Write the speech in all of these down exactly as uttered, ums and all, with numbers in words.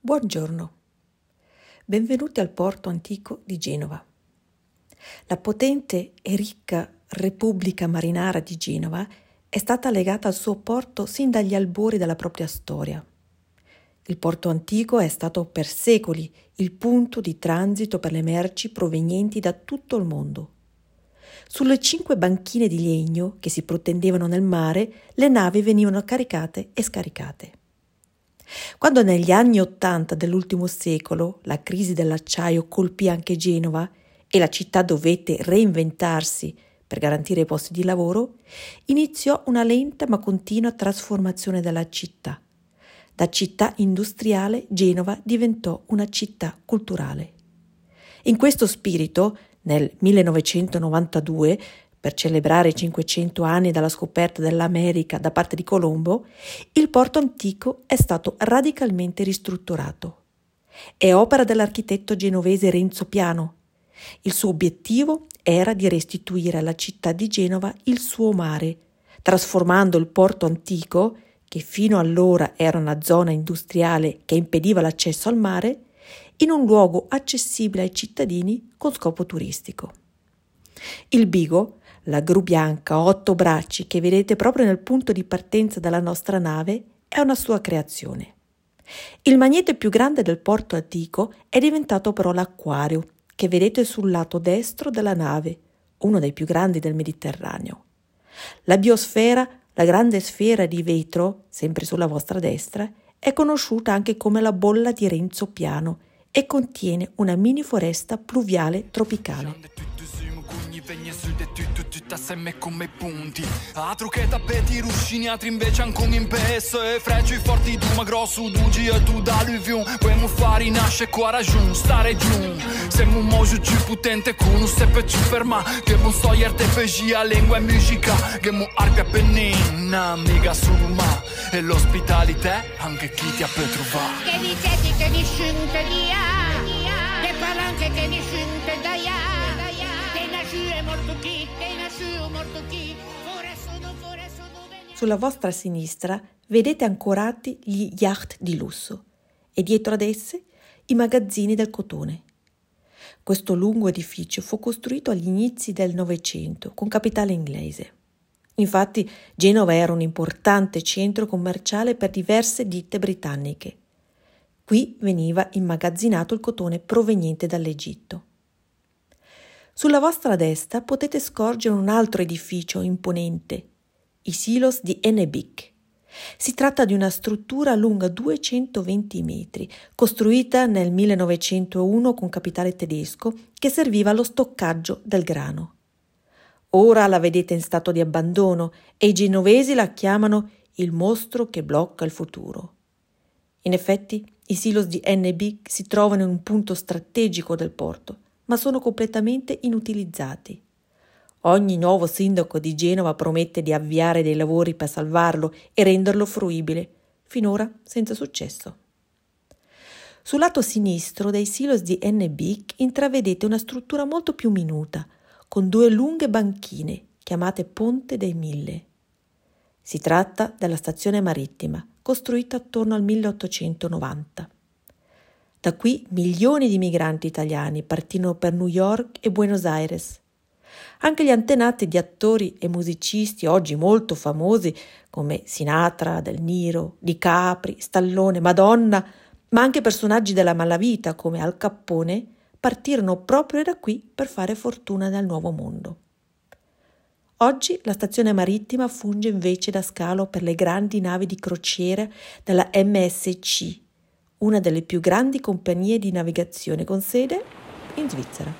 Buongiorno, benvenuti al porto antico di Genova. La potente e ricca Repubblica Marinara di Genova è stata legata al suo porto sin dagli albori della propria storia. Il porto antico è stato per secoli il punto di transito per le merci provenienti da tutto il mondo. Sulle cinque banchine di legno che si protendevano nel mare, le navi venivano caricate e scaricate. Quando negli anni Ottanta dell'ultimo secolo la crisi dell'acciaio colpì anche Genova e la città dovette reinventarsi per garantire i posti di lavoro, iniziò una lenta ma continua trasformazione della città. Da città industriale Genova diventò una città culturale. In questo spirito, nel millenovecentonovantadue, per celebrare i cinquecento anni dalla scoperta dell'America da parte di Colombo, il porto antico è stato radicalmente ristrutturato. È opera dell'architetto genovese Renzo Piano. Il suo obiettivo era di restituire alla città di Genova il suo mare, trasformando il porto antico, che fino allora era una zona industriale che impediva l'accesso al mare, in un luogo accessibile ai cittadini con scopo turistico. Il Bigo, la gru bianca a otto bracci che vedete proprio nel punto di partenza della nostra nave, è una sua creazione. Il magnete più grande del porto antico è diventato però l'acquario, che vedete sul lato destro della nave, uno dei più grandi del Mediterraneo. La biosfera, la grande sfera di vetro, sempre sulla vostra destra, è conosciuta anche come la bolla di Renzo Piano e contiene una mini foresta pluviale tropicale. Assieme come i punti altro che tappeti ruscini, altri invece ancora in peso e frecci forti, tu ma grosso dugi e tu da lui viu puoi fare nasce qua raggiun stare giù siamo un mojo più potente con un step più ferma che non so ierte pegia lingua e musica che mu arpia pennina mica suma e l'ospitalità anche chi ti ha per trovare che vi siete che vi scinte via che palanche che vi scinte da ya Sulla vostra sinistra vedete ancorati gli yacht di lusso e dietro ad esse i magazzini del cotone. Questo lungo edificio fu costruito agli inizi del Novecento con capitale inglese. Infatti Genova era un importante centro commerciale per diverse ditte britanniche. Qui veniva immagazzinato il cotone proveniente dall'Egitto. Sulla vostra destra potete scorgere un altro edificio imponente, i silos di Ennebyg. Si tratta di una struttura lunga duecentoventi metri, costruita nel millenovecentouno con capitale tedesco, che serviva allo stoccaggio del grano. Ora la vedete in stato di abbandono e i genovesi la chiamano il mostro che blocca il futuro. In effetti, i silos di Ennebyg si trovano in un punto strategico del porto, ma sono completamente inutilizzati. Ogni nuovo sindaco di Genova promette di avviare dei lavori per salvarlo e renderlo fruibile, finora senza successo. Sul lato sinistro dei silos di Ennebyg intravedete una struttura molto più minuta, con due lunghe banchine, chiamate Ponte dei Mille. Si tratta della stazione marittima, costruita attorno al milleottocentonovanta. Da qui milioni di migranti italiani partirono per New York e Buenos Aires. Anche gli antenati di attori e musicisti oggi molto famosi come Sinatra, Del Niro, Di Capri, Stallone, Madonna, ma anche personaggi della malavita come Al Capone partirono proprio da qui per fare fortuna nel nuovo mondo. Oggi la stazione marittima funge invece da scalo per le grandi navi di crociera della M S C, una delle più grandi compagnie di navigazione con sede in Svizzera.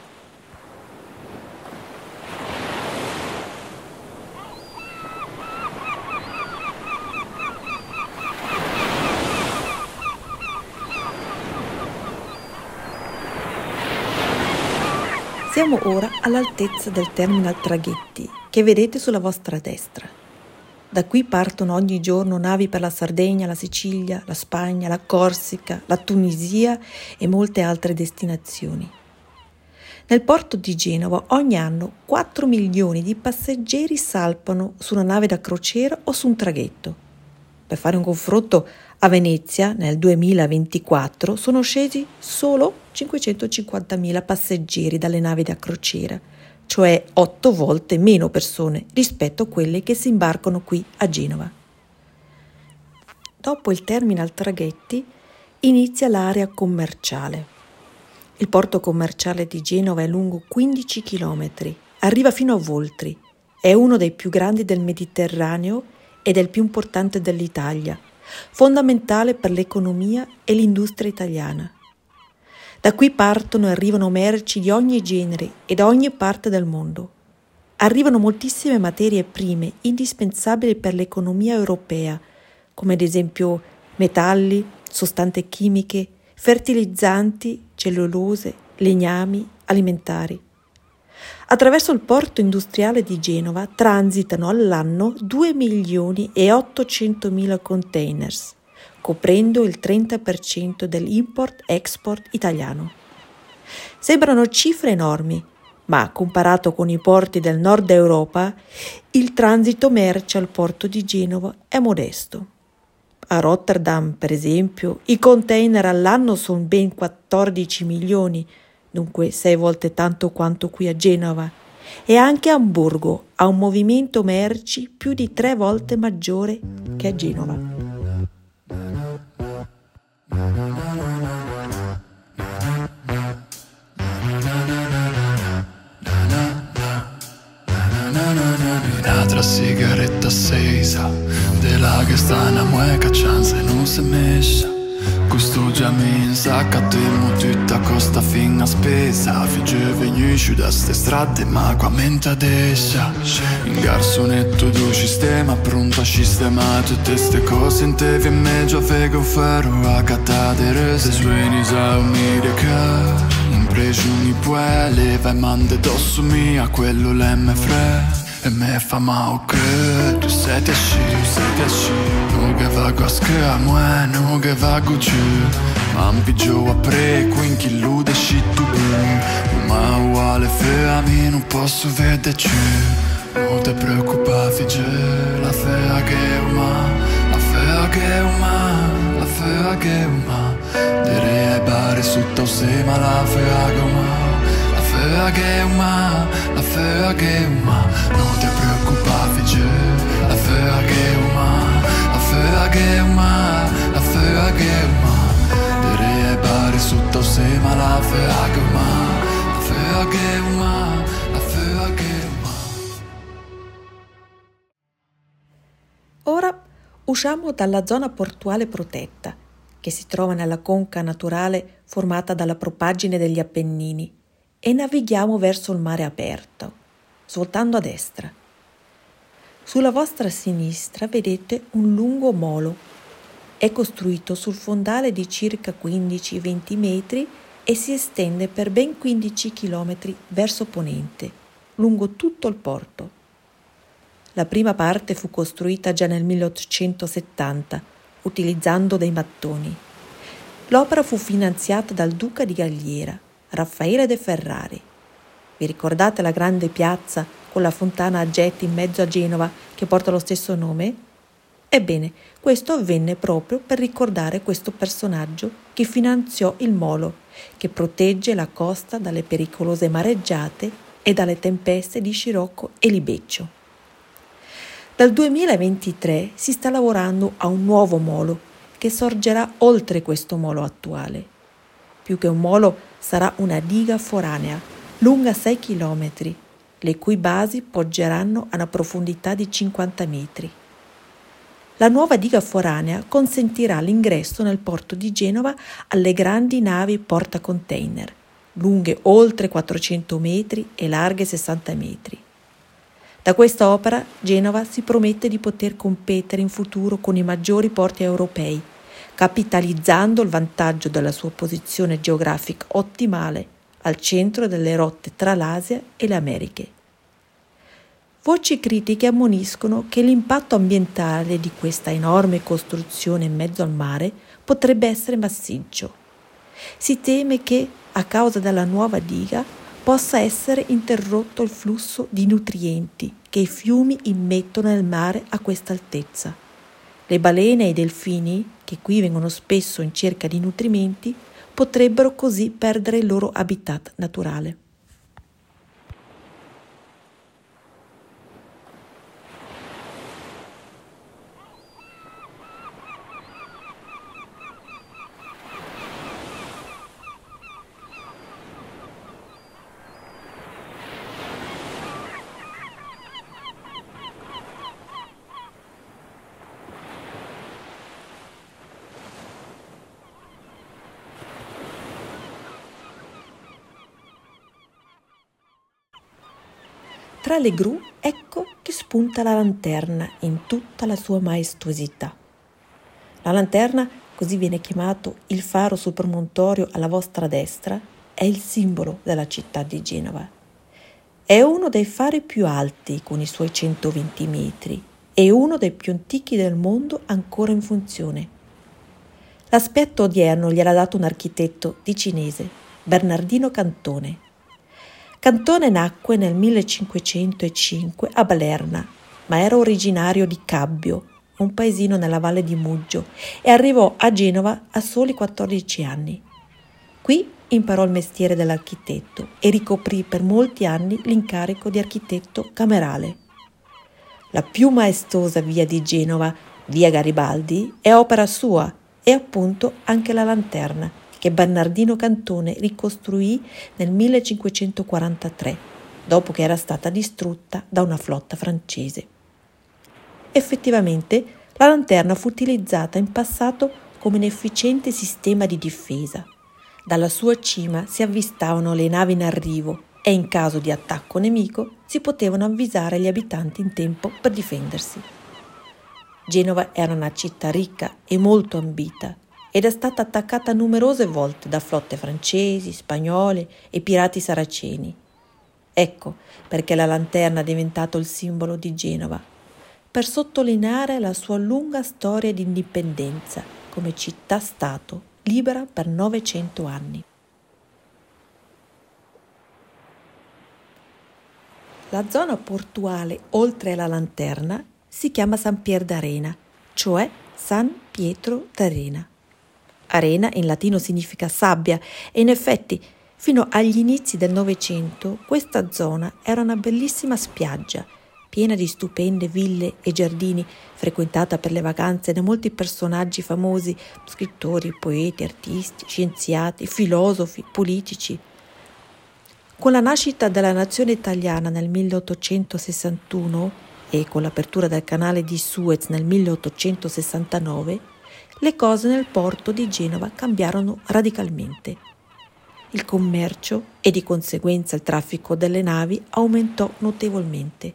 Siamo ora all'altezza del terminal traghetti che vedete sulla vostra destra. Da qui partono ogni giorno navi per la Sardegna, la Sicilia, la Spagna, la Corsica, la Tunisia e molte altre destinazioni. Nel porto di Genova ogni anno quattro milioni di passeggeri salpano su una nave da crociera o su un traghetto. Per fare un confronto, A Venezia nel duemilaventiquattro sono scesi solo cinquecentocinquantamila passeggeri dalle navi da crociera, cioè otto volte meno persone rispetto a quelle che si imbarcano qui a Genova. Dopo il terminal traghetti inizia l'area commerciale. Il porto commerciale di Genova è lungo quindici chilometri, arriva fino a Voltri, è uno dei più grandi del Mediterraneo ed è il più importante dell'Italia, fondamentale per l'economia e l'industria italiana. Da qui partono e arrivano merci di ogni genere e da ogni parte del mondo. Arrivano moltissime materie prime indispensabili per l'economia europea, come ad esempio metalli, sostanze chimiche, fertilizzanti, cellulose, legnami, alimentari. Attraverso il porto industriale di Genova transitano all'anno due milioni e ottocentomila containers, coprendo il trenta per cento dell'import-export italiano. Sembrano cifre enormi, ma comparato con i porti del nord Europa, il transito merci al porto di Genova è modesto. A Rotterdam, per esempio, i container all'anno sono ben quattordici milioni, dunque sei volte tanto quanto qui a Genova, e anche Amburgo ha un movimento merci più di tre volte maggiore che a Genova. Un'altra sigaretta accesa, della che sta una mueca chance non si mescia. Questo già mi sa che temmo tutta costa fin a spesa. Figge venuto da ste strade ma qua mente descia. In garsonetto do sistema pronto a sistemare tutte ste cose. In te vi meglio fego ferro a catadere. Se suoni sa un'irica in presioni puoi leva e mande dosso mia quello l'emme fre. E me fa mal che tu sei te sci, sei te sci. Non che vago a sca, ma non che vago giù. Ma un pigio a pre, qui chi lo desci tu più. Ma uguale fea, mi non posso vedere più. Non te preoccupa, figge, la fea che è umana. La fea che è umana, la fea che è umana. Direi ai bar sotto se ma la fea che è umana. La fea che è umana, la fea che è umana. Non ti preoccupare, figge, la fea che è umana. La fea che è umana, la fea che è umana. Direi ai bar sotto se ma la fea che è umana. La fea che è umana, la fea che è umana. Ora usciamo dalla zona portuale protetta, che si trova nella conca naturale formata dalla propaggine degli Appennini, e navighiamo verso il mare aperto, svoltando a destra. Sulla vostra sinistra vedete un lungo molo. È costruito sul fondale di circa quindici venti metri e si estende per ben quindici chilometri verso ponente, lungo tutto il porto. La prima parte fu costruita già nel milleottocentosettanta, utilizzando dei mattoni. L'opera fu finanziata dal duca di Galliera, Raffaele de Ferrari. Vi ricordate la grande piazza con la fontana a getti in mezzo a Genova che porta lo stesso nome? Ebbene, questo avvenne proprio per ricordare questo personaggio che finanziò il molo, che protegge la costa dalle pericolose mareggiate e dalle tempeste di scirocco e libeccio. Dal duemilaventitré si sta lavorando a un nuovo molo che sorgerà oltre questo molo attuale. Più che un molo sarà una diga foranea, lunga sei chilometri, le cui basi poggeranno a una profondità di cinquanta metri. La nuova diga foranea consentirà l'ingresso nel porto di Genova alle grandi navi portacontainer, lunghe oltre quattrocento metri e larghe sessanta metri. Da questa opera Genova si promette di poter competere in futuro con i maggiori porti europei, capitalizzando il vantaggio della sua posizione geografica ottimale al centro delle rotte tra l'Asia e le Americhe. Voci critiche ammoniscono che l'impatto ambientale di questa enorme costruzione in mezzo al mare potrebbe essere massiccio. Si teme che, a causa della nuova diga, possa essere interrotto il flusso di nutrienti che i fiumi immettono nel mare a questa altezza. Le balene e i delfini, che qui vengono spesso in cerca di nutrimenti, potrebbero così perdere il loro habitat naturale. Tra le gru ecco che spunta la lanterna in tutta la sua maestosità. La lanterna, così viene chiamato il faro sul promontorio alla vostra destra, è il simbolo della città di Genova. È uno dei fari più alti con i suoi centoventi metri e uno dei più antichi del mondo ancora in funzione. L'aspetto odierno gliel'ha dato un architetto ticinese, Bernardino Cantone. Cantone nacque nel millecinquecentocinque a Balerna, ma era originario di Cabbio, un paesino nella valle di Muggio, e arrivò a Genova a soli quattordici anni. Qui imparò il mestiere dell'architetto e ricoprì per molti anni l'incarico di architetto camerale. La più maestosa via di Genova, via Garibaldi, è opera sua e appunto anche la lanterna, che Bernardino Cantone ricostruì nel millecinquecentoquarantatré, dopo che era stata distrutta da una flotta francese. Effettivamente, la lanterna fu utilizzata in passato come un efficiente sistema di difesa. Dalla sua cima si avvistavano le navi in arrivo e in caso di attacco nemico si potevano avvisare gli abitanti in tempo per difendersi. Genova era una città ricca e molto ambita, ed è stata attaccata numerose volte da flotte francesi, spagnole e pirati saraceni. Ecco perché la lanterna è diventato il simbolo di Genova, per sottolineare la sua lunga storia di indipendenza come città-stato libera per novecento anni. La zona portuale oltre la lanterna si chiama San Pier d'Arena, cioè San Pietro d'Arena. Arena in latino significa sabbia e in effetti fino agli inizi del Novecento questa zona era una bellissima spiaggia piena di stupende ville e giardini, frequentata per le vacanze da molti personaggi famosi, scrittori, poeti, artisti, scienziati, filosofi, politici. Con la nascita della nazione italiana nel milleottocentosessantuno e con l'apertura del canale di Suez nel milleottocentosessantanove, le cose nel porto di Genova cambiarono radicalmente. Il commercio e di conseguenza il traffico delle navi aumentò notevolmente.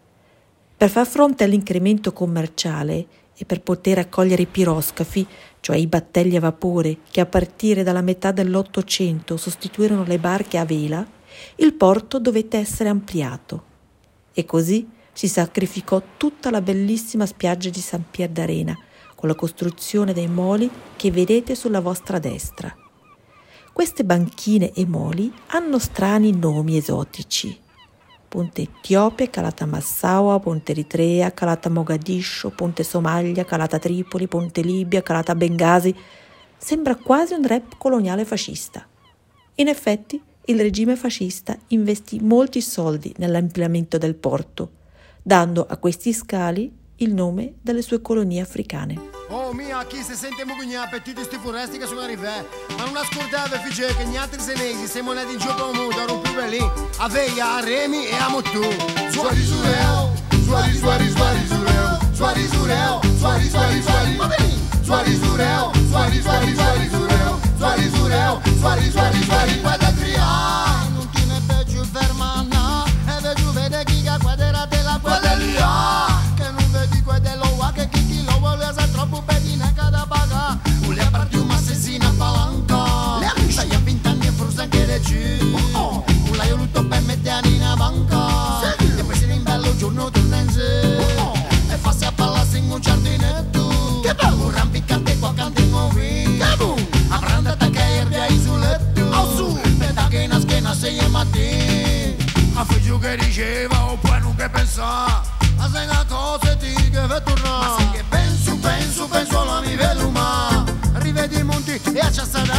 Per far fronte all'incremento commerciale e per poter accogliere i piroscafi, cioè i battelli a vapore che a partire dalla metà dell'Ottocento sostituirono le barche a vela, il porto dovette essere ampliato. E così si sacrificò tutta la bellissima spiaggia di San Pier d'Arena, con la costruzione dei moli che vedete sulla vostra destra. Queste banchine e moli hanno strani nomi esotici. Ponte Etiope, Calata Massaua, Ponte Eritrea, Calata Mogadiscio, Ponte Somalia, Calata Tripoli, Ponte Libia, Calata Bengasi. Sembra quasi un rap coloniale fascista. In effetti, il regime fascista investì molti soldi nell'ampliamento del porto, dando a questi scali il nome delle sue colonie africane. Oh mia, chi si sente mugugna appetiti sti foresti che sono arrivati. Ma non ascoltate figlio che gli altri senesi siamo nati in gioco a muto, non più lì. A Veia, a Remi e a Mottu. Suari sureo, suari suari suari sureo, suari sureo, suari suari suari. Suari sureo, suari suari suari sureo, suari sureo, suari suari suari. Guarda tria, non ti ne peggio fermana, e vedo vede chi ga quadra della guarda lì. Che non vedi quello wa che chi lo vuole sa troppo pedina cada paga. Ule parti una assassina palanca. Sai a vent'anni e frusta che le ci. Ula io lutto per mettere in banca. E poi se ne in bello giorno torna in sé. E fa a palla in un giardinetto. Che bello rampicante qua cantiamo vi. A prendere che erdia sul letto. Au su, per da che na schiena sei e matti. A figlio che diceva o poi non che pensare. Ma se una cosa ti che fa tornare. Ma se che penso, penso, penso alla mia veluma.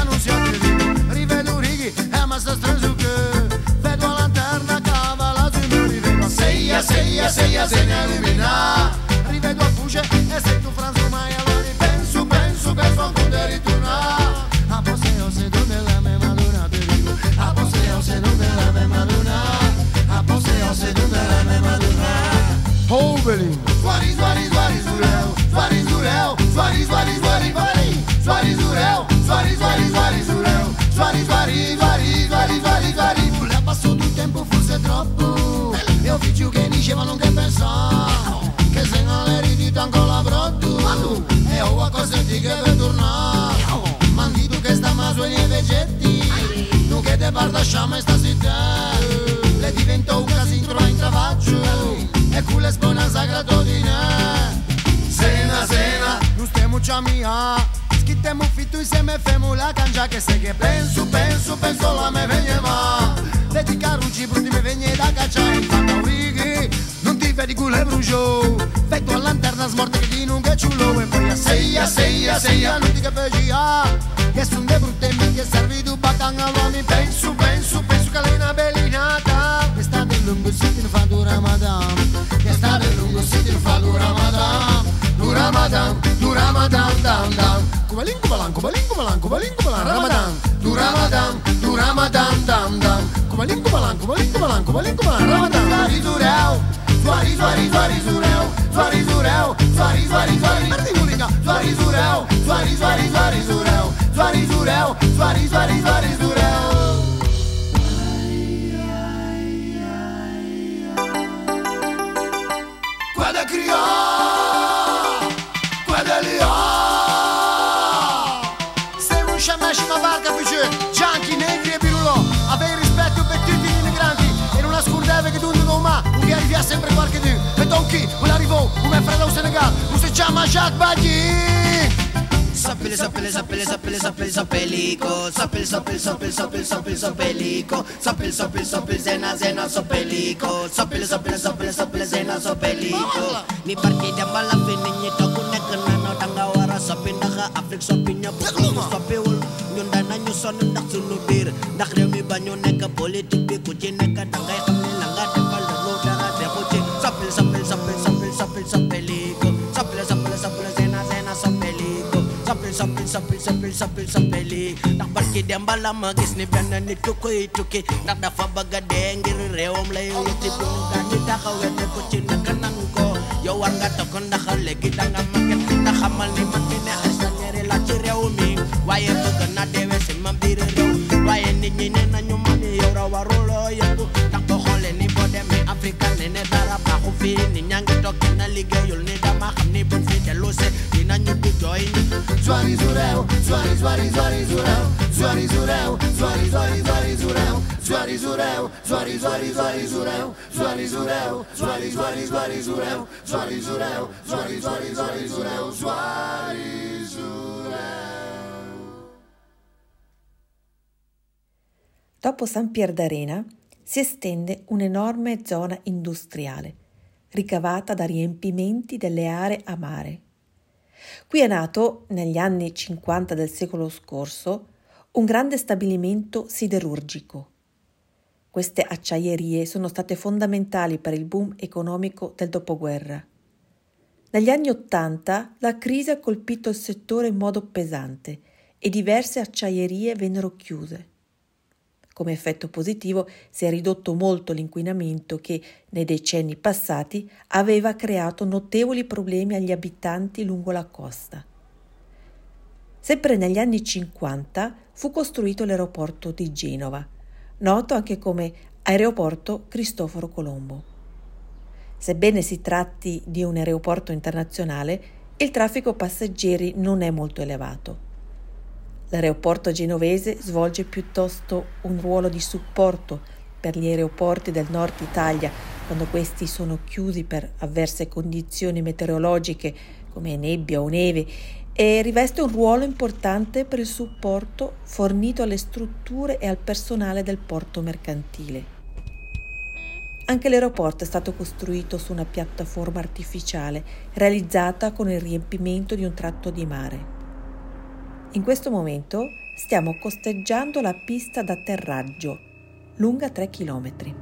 non si attivo, rivedo righi e ma sta stranzo che vedo la lanterna cavala sui muri, vedo seia, seia, seia, se ne illumina, rivedo a fuce e sento franzo mai allora penso, penso, penso a poter ritornare, a poseo se donde la me maduna te dico, a poseo se donde la me maduna, a poseo se donde la me maduna. Hobeling, swari, swari, swari, zurel, swari, zurel, swari, swari, swari, swari, swari, zurel, swari, swari, swari, zurel, swari, swari, swari, swari, swari, swari. Mulher passou do tempo, forse troppo, eu figlio che dicevano che pensava, che se non eri di tanto lavorotto, e ho a cosa di che per tornare, mandito che sta ma sui miei vegetti, non che te parla sciama e sta città, le diventò un casino in travaggio. E con le spone sagrato di ne Sena, sena, non stiamo già mia Schittiamo fitto insieme e femo la cangia che se che penso, penso, penso la me vegne ma Vedi carrucci brutti me vegne da cacciare in fatta righi Non ti vedi con le brucio Vetto a lanterna smorta che di non che ciullo E poi a seia, seia, seia, non ti capisci Che son de brutte e che servi tu baccan all'uomo Penso, penso, penso che lei è una bellinata L'estate è lungo si ti fa du Ramadan L'estate è lungo si ti fa du Ramadan Du Ramadan, du Ramadan, dan dan Kubalin, kubalan, kubalin, kubalan, kubalin, kubalan Ramadan, du Ramadan, du Ramadan, dan dan Kubalin, kubalan, kubalin, kubalan, kubalin, kubalan Ramadan Suari zurel, suari, suari, suari zurel Suari zurel, suari, suari, suari Perdi musica, suari zurel, suari, suari, suari zurel Suari zurel, suari, suari, suari zurel Guarda criò, guarda liò Se non sciamasci una barca fice, gianchi, negri e birulò Avei rispetto per tutti gli immigranti E non ascordeve che tu non ma Un che arriva sempre qualche di E tonchi, un arrivò, come fratello Senegal Non si chiama Jacques Bagui Sapele, sapele, sapele, sapele, sapele, sapelico Sapele, sapele, sapele, sapele, sapele, sapelico Sapele, sapele, sapele, zena, zena, sapelico Sapele, sapele, sapele, sapele, zena, sapelico Ni parti dia bala fini to kunne kenano tangga wara sapinda ka Afrik sapinya buku sapewul nyunda na nyuson ndak suludir ndak rew mi banyo nek politik bi ku ci nek dangay xam ni la nga defal lo dara de ko ci sapele, sapele, sapele, sapele, sapele, sapelico Sapele, sapele, sapele, zena, zena, sapelico Sapil, sapil, sapil, sapil, sapil, sapili Nak barki dem bala magis ni benn nit ku koy tukki Ndax dafa bëgg a dee ngir réewam lay wuti bu mu gàññi taxawee ne ko ci naka nang ko yow war nga tokk ndax léegi danga màgget ndax xamal ni man mi ne ay sañeeri la ci réew mi waaye bëgg na deewee si ma biir réew waaye nit ñi ne nañu man yow ra waruloo yëngu ndax boo xoolee ni boo demee Afrique ne ne dara baaxu fii ni ñaa ngi toog na liggéeyul ni dama xam ni buñ fi dellu se dinañu du jooy Suari zurel, suari, suari, suari zurel Suari zurel, suari, suari, suari zurel Suari zurel, suari, suari, suari zurel Suari zurel, suari, suari, suari zurel Suari zurel, suari, suari, suari zurel Suari zurel Dopo San Pier d'Arena si estende un'enorme zona industriale, ricavata da riempimenti delle aree a mare. Qui è nato, negli anni cinquanta del secolo scorso, un grande stabilimento siderurgico. Queste acciaierie sono state fondamentali per il boom economico del dopoguerra. Negli anni Ottanta la crisi ha colpito il settore in modo pesante e diverse acciaierie vennero chiuse. Come effetto positivo si è ridotto molto l'inquinamento che, nei decenni passati, aveva creato notevoli problemi agli abitanti lungo la costa. Sempre negli anni cinquanta fu costruito l'aeroporto di Genova, noto anche come Aeroporto Cristoforo Colombo. Sebbene si tratti di un aeroporto internazionale, il traffico passeggeri non è molto elevato. L'aeroporto genovese svolge piuttosto un ruolo di supporto per gli aeroporti del nord Italia quando questi sono chiusi per avverse condizioni meteorologiche come nebbia o neve e riveste un ruolo importante per il supporto fornito alle strutture e al personale del porto mercantile. Anche l'aeroporto è stato costruito su una piattaforma artificiale realizzata con il riempimento di un tratto di mare. In questo momento stiamo costeggiando la pista d'atterraggio, lunga tre chilometri.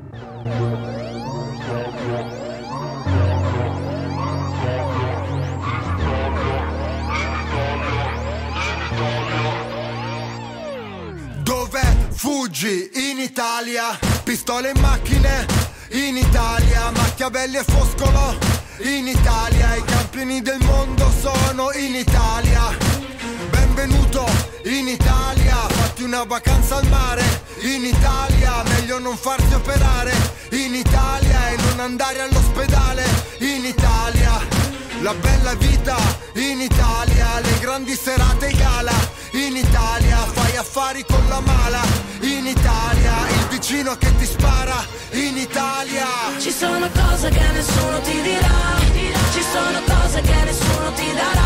Dove fuggi? In Italia. Pistole in macchine? In Italia. Machiavelli e Foscolo? In Italia. I campioni del mondo sono in Italia. Benvenuto in Italia. Fatti una vacanza al mare in Italia. Meglio non farsi operare in Italia e non andare all'ospedale in Italia. La bella vita in Italia, le grandi serate e gala in Italia, fai affari con la mala in Italia, il vicino che ti spara in Italia. Ci sono cose che nessuno ti dirà, ci sono cose che nessuno ti darà.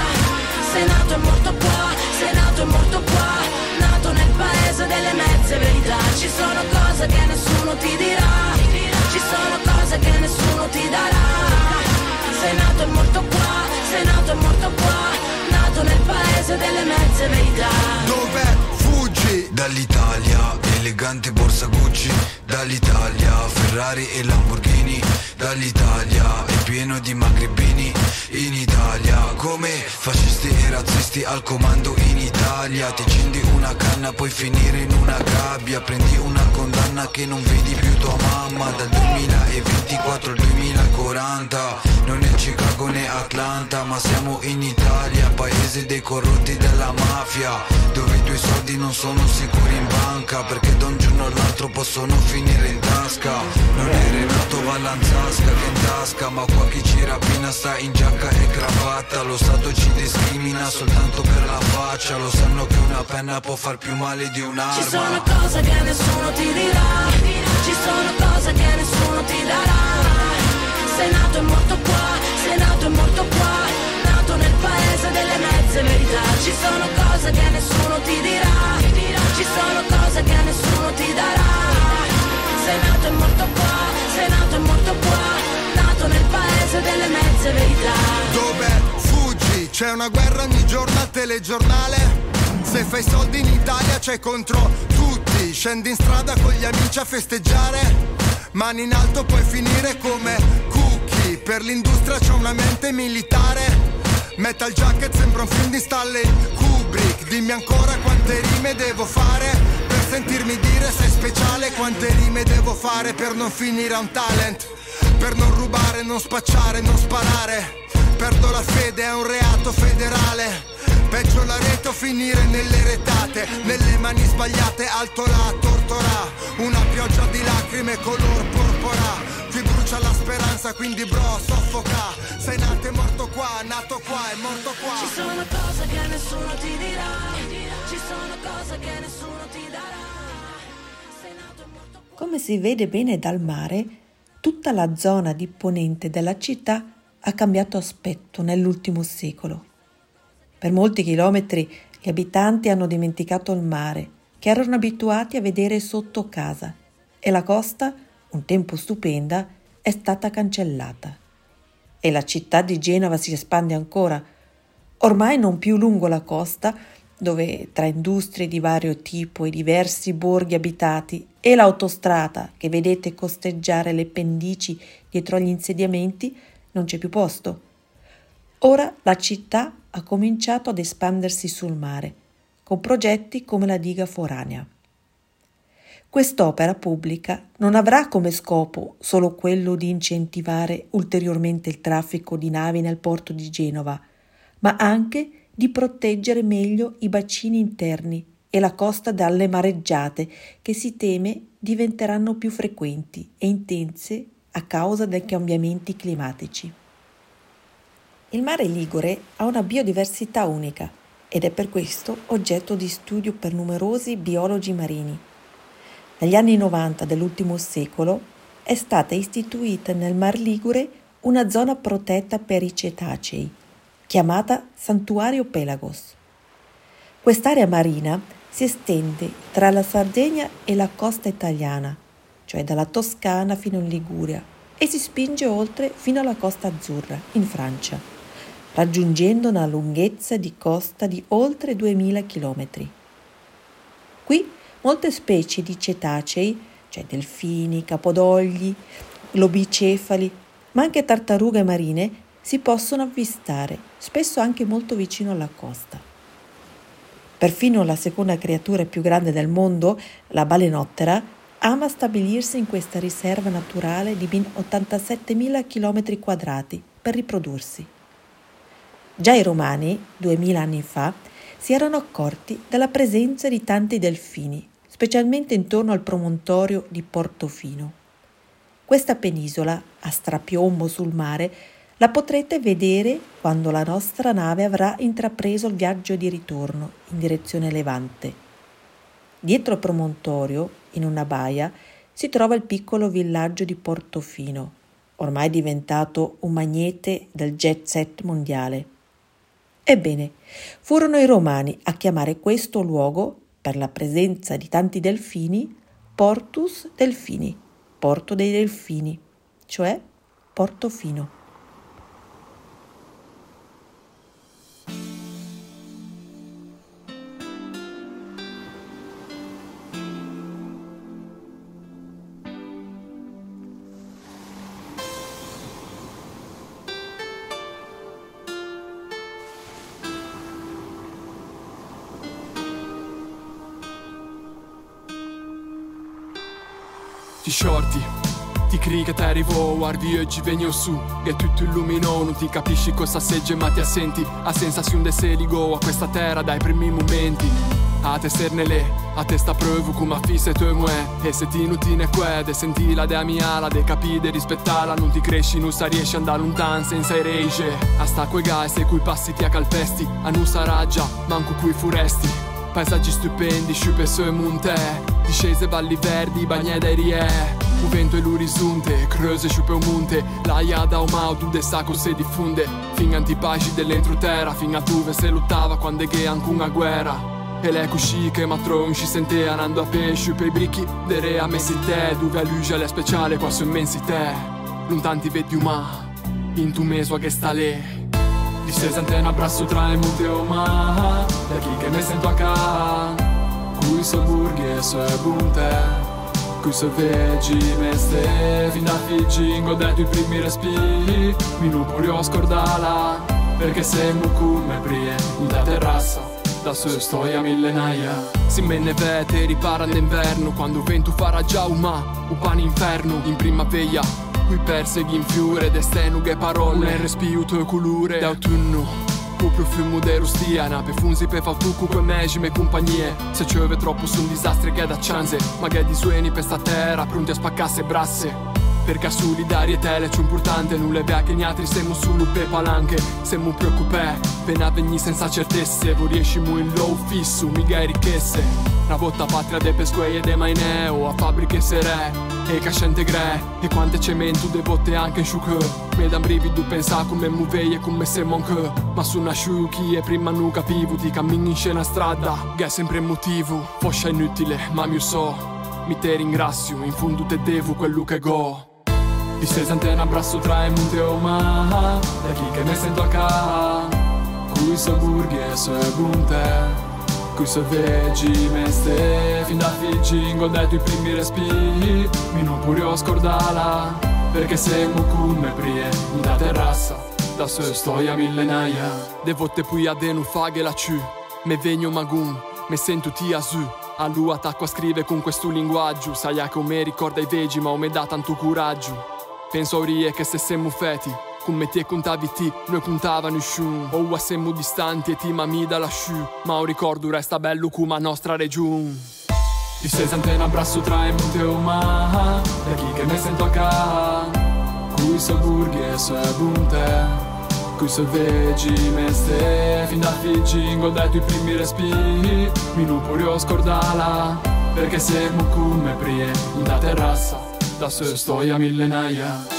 Sei nato e morto qua, sei nato e morto qua, nato nel paese delle mezze verità. Ci sono cose che nessuno ti dirà, ci sono cose che nessuno ti darà. Sei nato e morto qua, sei nato e morto qua, nato nel paese delle mezze verità. Dove fuggi? Dall'Italia, elegante borsa Gucci. Dall'Italia, Ferrari e Lamborghini. Dall'Italia, è pieno di magrebini. In Italia, come fascisti e razzisti al comando in Italia. Ti accendi una canna, puoi finire in una gabbia. Prendi una condanna che non vedi più tua mamma. Dal duemilaventiquattro al duemilaquaranta. Non è Chicago né Atlanta, ma siamo in Italia, paese dei corrotti della mafia, dove i tuoi soldi non sono sicuri in banca, perché da un giorno all'altro possono finire in tasca. Non è Renato Vallanzasca che in tasca, ma qua chi ci rapina sta in giacca e cravatta. Lo Stato ci discrimina soltanto per la faccia, lo sanno che una penna può far più male di un'arma. Ci sono cose che nessuno ti dirà, ci sono cose che nessuno ti darà. Sei nato e morto qua, sei nato e morto qua, nato nel paese delle mezze verità. Ci sono cose che nessuno ti dirà, ci sono cose che nessuno ti darà. Sei nato e morto qua, sei nato e morto qua, nato nel paese delle mezze verità. Dove fuggi? C'è una guerra ogni giorno al telegiornale. Se fai soldi in Italia c'è contro tutti. Scendi in strada con gli amici a festeggiare. Mani in alto puoi finire come cookie. Per l'industria c'è una mente militare. Metal Jacket sembra un film di Stanley Kubrick. Dimmi ancora quante rime devo fare per sentirmi dire sei speciale. Quante rime devo fare per non finire a un talent, per non rubare, non spacciare, non sparare. Perdo la fede, è un reato federale. Peggio la rete o finire nelle retate, nelle mani sbagliate, alto la tortora. Una pioggia di lacrime color porpora. Qui brucia la speranza, quindi bro, soffoca. Sei nato e morto qua, nato qua e morto qua. Ci sono cose che nessuno ti dirà, ci sono cose che nessuno ti darà. Sei nato e morto qua. Come si vede bene dal mare, tutta la zona di ponente della città ha cambiato aspetto nell'ultimo secolo. Per molti chilometri gli abitanti hanno dimenticato il mare, che erano abituati a vedere sotto casa, e la costa, un tempo stupenda, è stata cancellata. E la città di Genova si espande ancora, ormai non più lungo la costa, dove tra industrie di vario tipo e diversi borghi abitati e l'autostrada che vedete costeggiare le pendici dietro agli insediamenti, non c'è più posto. Ora la città ha cominciato ad espandersi sul mare, con progetti come la diga foranea. Quest'opera pubblica non avrà come scopo solo quello di incentivare ulteriormente il traffico di navi nel porto di Genova, ma anche di proteggere meglio i bacini interni e la costa dalle mareggiate che si teme diventeranno più frequenti e intense a causa dei cambiamenti climatici. Il mare Ligure ha una biodiversità unica ed è per questo oggetto di studio per numerosi biologi marini. Negli anni novanta dell'ultimo secolo è stata istituita nel Mar Ligure una zona protetta per i cetacei, chiamata Santuario Pelagos. Quest'area marina si estende tra la Sardegna e la costa italiana, cioè dalla Toscana fino in Liguria, e si spinge oltre fino alla Costa Azzurra, in Francia, raggiungendo una lunghezza di costa di oltre duemila chilometri. Qui molte specie di cetacei, cioè delfini, capodogli, globicefali, ma anche tartarughe marine, si possono avvistare, spesso anche molto vicino alla costa. Perfino la seconda creatura più grande del mondo, la balenottera, ama stabilirsi in questa riserva naturale di ben ottantasettemila chilometri quadrati per riprodursi. Già i romani, duemila anni fa, si erano accorti della presenza di tanti delfini, specialmente intorno al promontorio di Portofino. Questa penisola, a strapiombo sul mare, la potrete vedere quando la nostra nave avrà intrapreso il viaggio di ritorno in direzione Levante. Dietro il promontorio, in una baia, si trova il piccolo villaggio di Portofino, ormai diventato un magnete del jet set mondiale. Ebbene, furono i romani a chiamare questo luogo, per la presenza di tanti delfini, Portus Delfini, Porto dei Delfini, cioè Portofino. Ti shorti, ti crei che ti arrivo, guardi oggi vengo su, che tutto illuminò, non ti capisci cosa segge ma ti assenti, a sensazione de seligo a questa terra dai primi momenti, a te sternele, a te sta provo come a fisse tu e me, e se ti nutine que, de sentila de amiala, de capi de rispettala, non ti cresci, non sa riesci a andare lontano senza i rege, a sta quei gai se cui passi ti accalpesti, a non saraggia, manco cui furesti, paesaggi stupendi, sciupe su e monte, discese valli verdi, bagnè dai rie, un vento e l'orizzonte, creuse sciupe un monte, l'aia da un mau, tu de sacco se diffonde, fin antipagi dell'entroterra, fin a dove se lottava quando è che anche una guerra. E lei cuscì che matron si sente andando a pesce per i bricchi, dere a messi te, dove a luce le speciale qua su immensità, lontano ti vedi umà, in tu meso a che sta lì. Distesa in un abbraccio tra le mute o ma, da chi che mi sento a ca. Qui so burghe, so e bunte, qui so veggi, me ste, fin da Figi, godeto i primi respiri, mi non può scordala, perché siamo come prie, in da terrazza, da su storia millenaria. Si me ne vede, ripara d'inverno, quando vento farà già un ma, un pane inferno, in primavera, qui perseghi in fiore, desteno che parole, un respiro e colore, d'autunno. Cu profumo de rustia, nape funzi pe fautucu que megime compagnie. Se ciove troppo son disastri che da chance, ma che di sueni per sta terra, pronti a spaccasse brasse. Perché solidarietà è ciò importante, non le vea che gli altri siamo solo pe palanche, siamo preoccupati, pena vegni senza certezze, voi riescimo in low fisso, mica ricchezze. Una volta patria de pesquei e de maineo, a fabbriche sere. E cascente gre, e quante cemento de botte anche in sciucche. Me da brivido pensa come muvei e come se monche. Ma su una sciuchi e prima non capivo di cammini in scena strada. Che è sempre motivo, foscia inutile, ma mi so. Mi te ringrazio, in fondo te devo quello che go. Distesa in un abbraccio tra i monte o ma, da chi che mi sento a ca. Qui so burghe, so e bunte. Qui so veggi, me ste, fin da Figi, godeto i primi respiri, mi non può scordala, perché siamo come prie, in da terrazza, da su storia millenaria. De volte poi a de non faghe la ciù, me vegno magun, me sento ti a su, a lui attacco a scrivere con questo linguaggio, sai a come ricorda i veggi, ma me dà tanto coraggio. Penso a rie che se siamo feti, come ti contavi ti, noi contavano nessuno. O siamo distanti e ti mami da lasciù, ma un ricordo resta bello come la nostra regione. Distesa in un abbraccio tra i monte o ma, da chi che mi sento a ca. Qui so burghe, so e bunte, qui so veggi, me ste, fin da Figi, godeto i primi respiri, mi non può scordala, perché siamo come prie, in da terrazza, da su storia millenaria.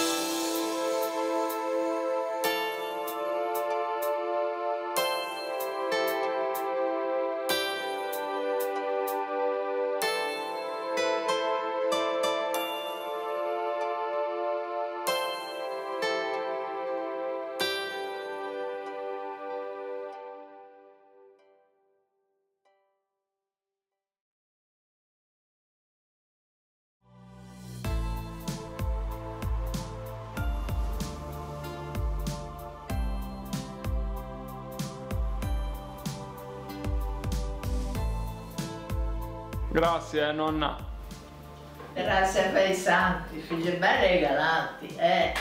Grazie, eh, nonna. Grazie per i santi, figli belli e galanti, eh.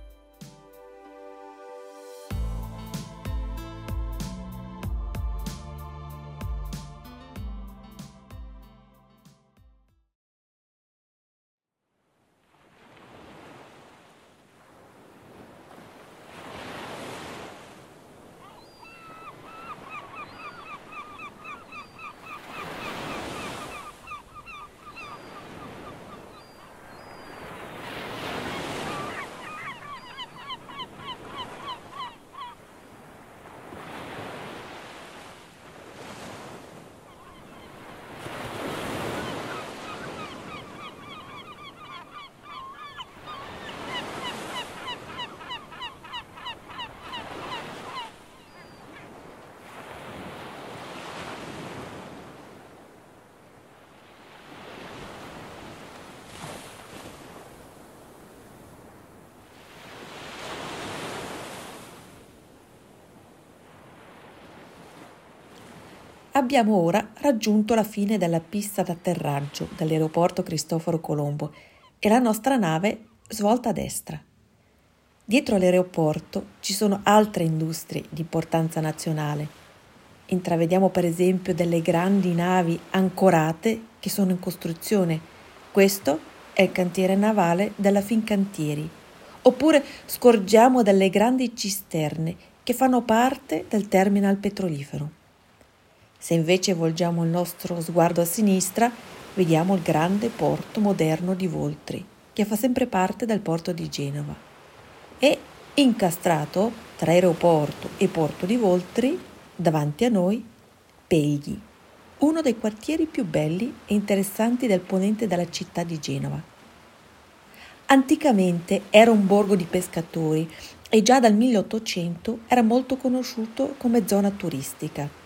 Abbiamo ora raggiunto la fine della pista d'atterraggio dell'aeroporto Cristoforo Colombo e la nostra nave svolta a destra. Dietro l'aeroporto ci sono altre industrie di importanza nazionale. Intravediamo per esempio delle grandi navi ancorate che sono in costruzione. Questo è il cantiere navale della Fincantieri. Oppure scorgiamo delle grandi cisterne che fanno parte del terminal petrolifero. Se invece volgiamo il nostro sguardo a sinistra, vediamo il grande porto moderno di Voltri, che fa sempre parte del porto di Genova. E incastrato tra aeroporto e porto di Voltri, davanti a noi, Pegli, uno dei quartieri più belli e interessanti del ponente della città di Genova. Anticamente era un borgo di pescatori e già dal milleottocento era molto conosciuto come zona turistica.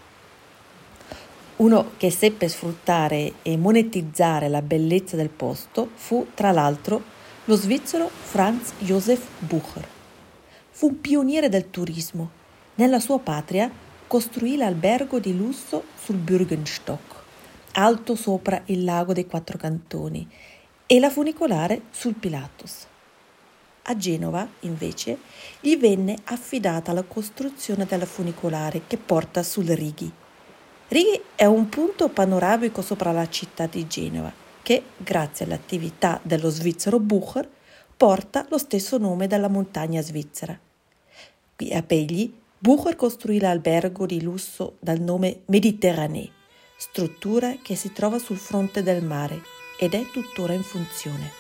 Uno che seppe sfruttare e monetizzare la bellezza del posto fu, tra l'altro, lo svizzero Franz Josef Bucher. Fu un pioniere del turismo. Nella sua patria costruì l'albergo di lusso sul Bürgenstock, alto sopra il lago dei Quattro Cantoni, e la funicolare sul Pilatus. A Genova, invece, gli venne affidata la costruzione della funicolare che porta sul Righi. Righi è un punto panoramico sopra la città di Genova che, grazie all'attività dello svizzero Bucher, porta lo stesso nome della montagna svizzera. Qui a Pegli, Bucher costruì l'albergo di lusso dal nome Méditerranée, struttura che si trova sul fronte del mare ed è tuttora in funzione.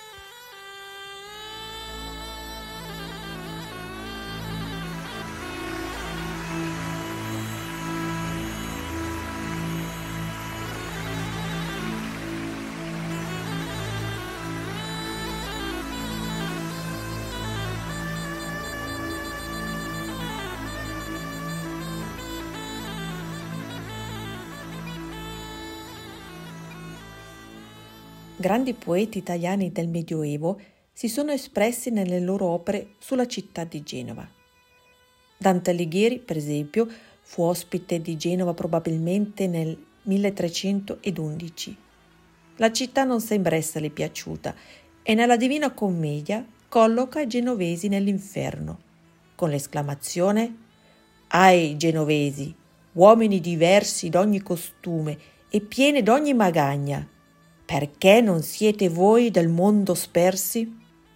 Grandi poeti italiani del Medioevo si sono espressi nelle loro opere sulla città di Genova. Dante Alighieri, per esempio, fu ospite di Genova probabilmente nel milletrecentoundici. La città non sembra essergli piaciuta e nella Divina Commedia colloca i genovesi nell'inferno, con l'esclamazione «Ahi, genovesi, uomini diversi d'ogni costume e pieni d'ogni magagna! Perché non siete voi del mondo spersi?»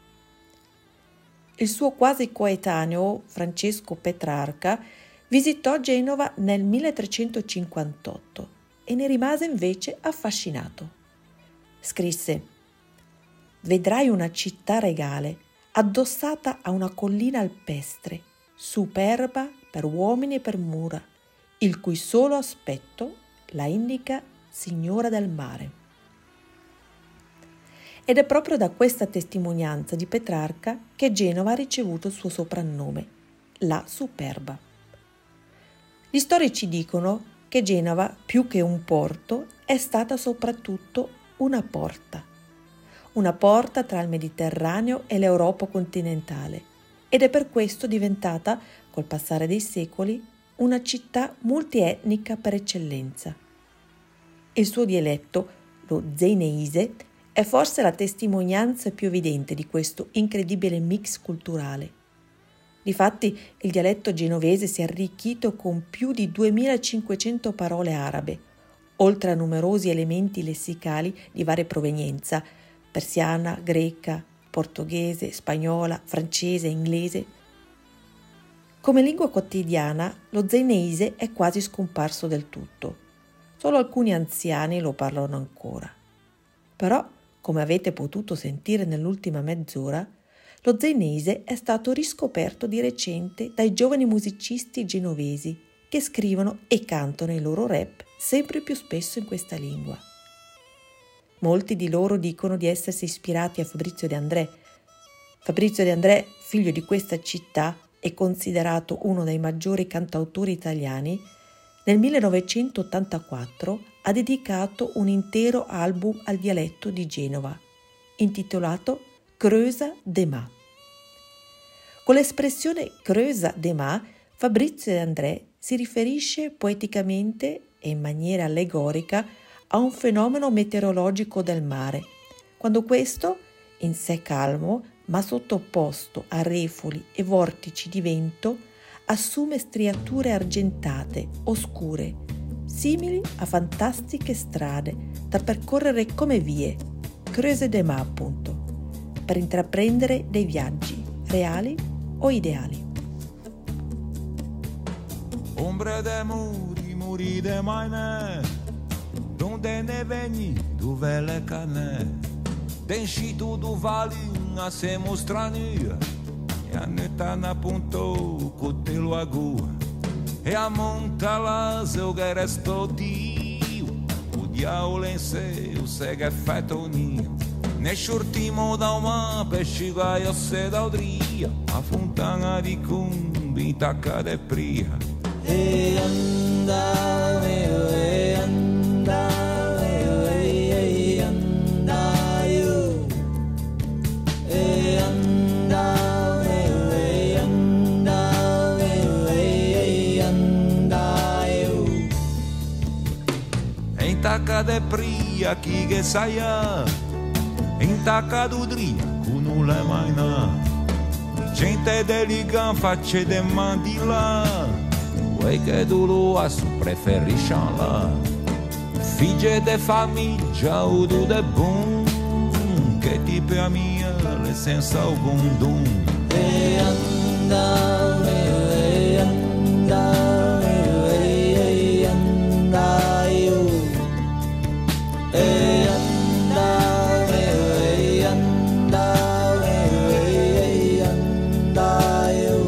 Il suo quasi coetaneo, Francesco Petrarca, visitò Genova nel milletrecentocinquantotto e ne rimase invece affascinato. Scrisse: «Vedrai una città regale, addossata a una collina alpestre, superba per uomini e per mura, il cui solo aspetto la indica signora del mare». Ed è proprio da questa testimonianza di Petrarca che Genova ha ricevuto il suo soprannome, la Superba. Gli storici dicono che Genova, più che un porto, è stata soprattutto una porta. Una porta tra il Mediterraneo e l'Europa continentale, ed è per questo diventata, col passare dei secoli, una città multietnica per eccellenza. Il suo dialetto, lo zeneise, è forse la testimonianza più evidente di questo incredibile mix culturale. Difatti, il dialetto genovese si è arricchito con più di duemilacinquecento parole arabe, oltre a numerosi elementi lessicali di varia provenienza, persiana, greca, portoghese, spagnola, francese, inglese. Come lingua quotidiana, lo zeneise è quasi scomparso del tutto. Solo alcuni anziani lo parlano ancora. Però, come avete potuto sentire nell'ultima mezz'ora, lo zeneise è stato riscoperto di recente dai giovani musicisti genovesi che scrivono e cantano i loro rap sempre più spesso in questa lingua. Molti di loro dicono di essersi ispirati a Fabrizio De André. Fabrizio De André, figlio di questa città e considerato uno dei maggiori cantautori italiani, nel millenovecentottantaquattro ha dedicato un intero album al dialetto di Genova, intitolato Creusa de Ma. Con l'espressione Creusa de Ma, Fabrizio De André si riferisce poeticamente e in maniera allegorica a un fenomeno meteorologico del mare, quando questo, in sé calmo, ma sottoposto a refoli e vortici di vento, assume striature argentate, oscure, simili a fantastiche strade da percorrere come vie, Creuse de Ma appunto, per intraprendere dei viaggi reali o ideali. Ombre de muri, muri de maine, donde ne veni, dove le cane, denșitul do vale, a se mostrania, e a neta na ponto, cotelo agua, e a monta las, eu geresto dio, o diavolo em seu, segue fetoninho, ne shortimo da uma, pesciga io se da odria, a fontana di cumbi, tacca de pria. E anda, e anda, e anda, io. E anda, e anda, e anda, io. In tacca de pria, chi che saia, in tacca d'udria, cu non le mai na. Gente deligan, facce de mandila. Uè che duro su preferisce là, figlie de famiglia o du de bun, che tipo a mia le senza alcun dun. E anda, e anda, e anda, io. E anda, e anda, e anda, io.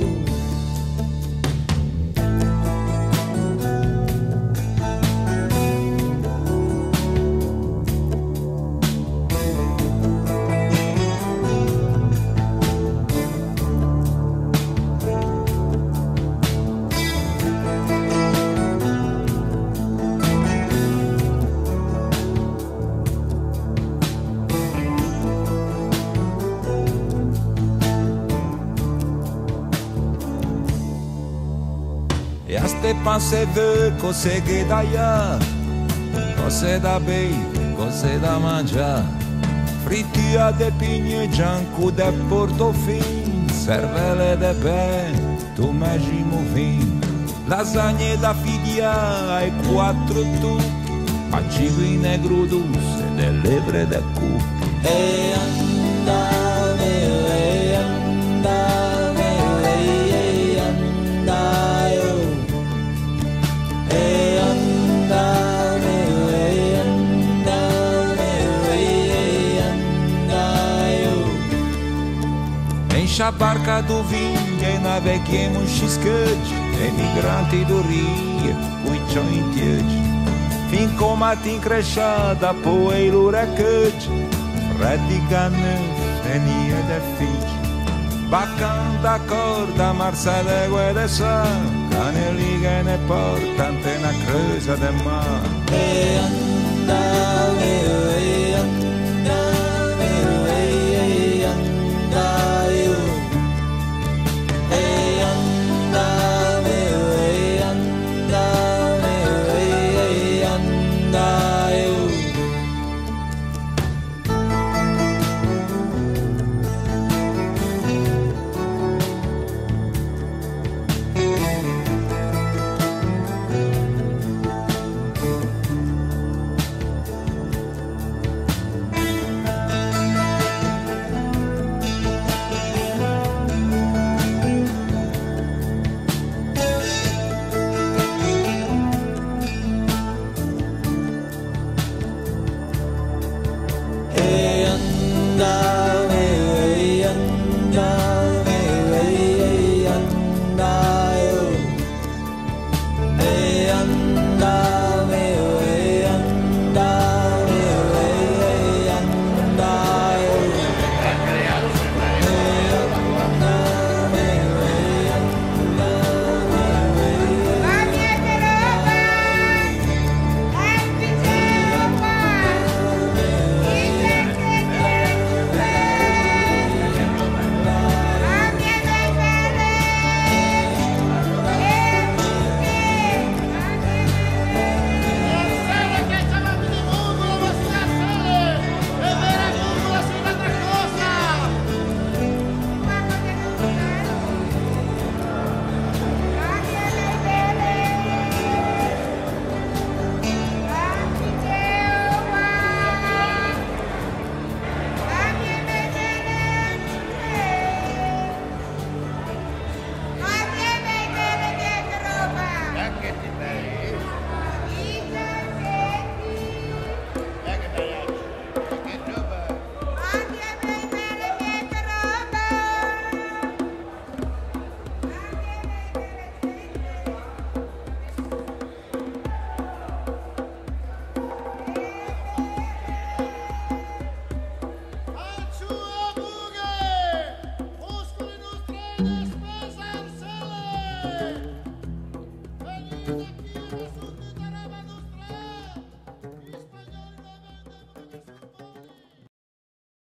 E a ste passe ve cose che da ia, cose da bei, cose da mangiare, frittia de pigne, gianco de portofin, cervelle de ben, tu magimo vin, lasagne da figlia e quattro tucchi, paccivi negro dulce de lebre de cucchi. E anda, e anda, e anda, io. E anda, e anda, e anda, io. Enche a barca do vinho e naveguemos xiscade, emigranti do rio, cuichão em tiede. Fin comatin cresciada, poeiro recade, redigane, fenia de fige. Bacan da corda, marsa de guedesa, cane liga ne porta, antena creusa de mar. E anda, e anda, e anda, io. E anda, e anda, e anda, io. andare